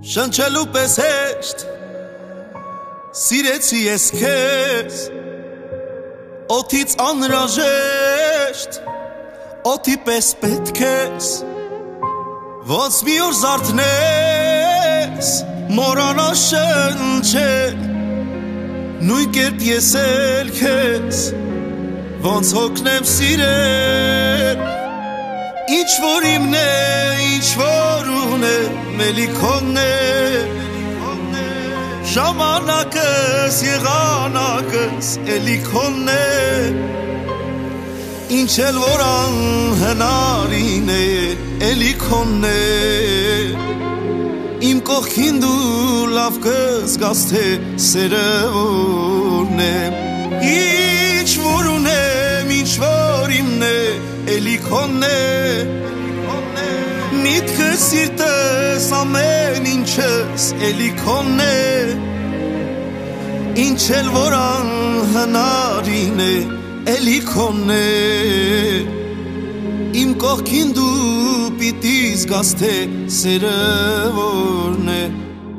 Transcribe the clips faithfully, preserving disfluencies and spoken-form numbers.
Շնչելու պես հեշտ սիրեցի ես քեզ, օդից անհրաժեշտ, օդի պես պետք ես, ոնց մի օր զարթնես, մոռանա շնչել, նույն կերպ ես էլ քեզ, ոնց հոգնեմ սիրել, ինչ որ իմն է, ինչ որ ունեմ, էլի քոնն է, ժամանակս, եղանակս, էլի քոնն է, ինչ էլ որ անհնարին է, էլի քոնն է, իմ կողքին դու լավ կզգաս, թե սերը որն է, ինչ որ ունեմ, ինչ որ իմն է, էլի քոնն է, միտքս սիրտս ամեն ինչս էլի քոնն է, ինչ էլ որ անհնարին է, էլի քոնն է, իմ կողքին դու պիտի զգաս, թե սերը որն է։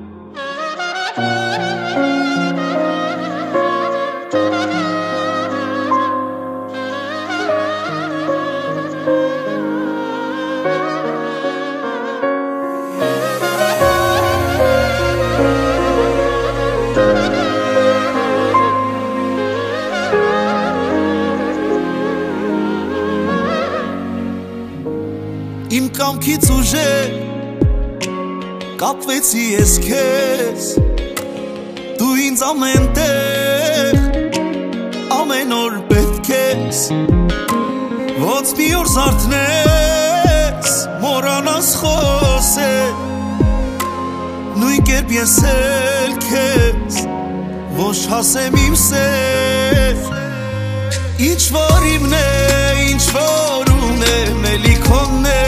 Իմ կամքից ուժեր կապվեցի ես քեզ, դու ինձ ամեն տեղ, ամեն օր պետք ես, ոնց մի օր զարթնես, մոռանաս խոսել, նույն կերպ ես էլ քեզ, ոչ հասեմ իմ սեր, ինչ որ իմն է, ինչ որ ունեմ, էլի քոնն է,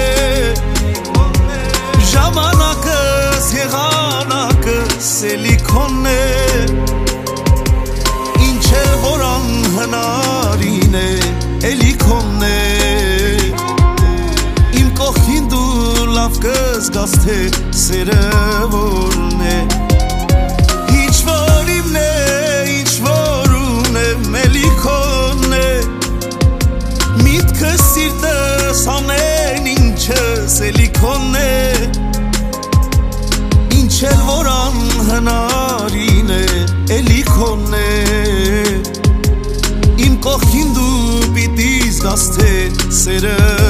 ժամանակս, եղանակս, էլի քոնն է, ինչ էլ որ անհնարին է, էլի քոնն է, իմ կողքին դու լավ կզգաս, թե սերը որն է, ինչ որ իմն է, ինչ որ ունեմ, էլի քոնն է, միտքս սիրտս ամեն ինչս էլի քոնն է, ինչ էլ որ անհնարին է, էլի քոնն է, իմ կողքին դու պիտի զգաս, թե սերը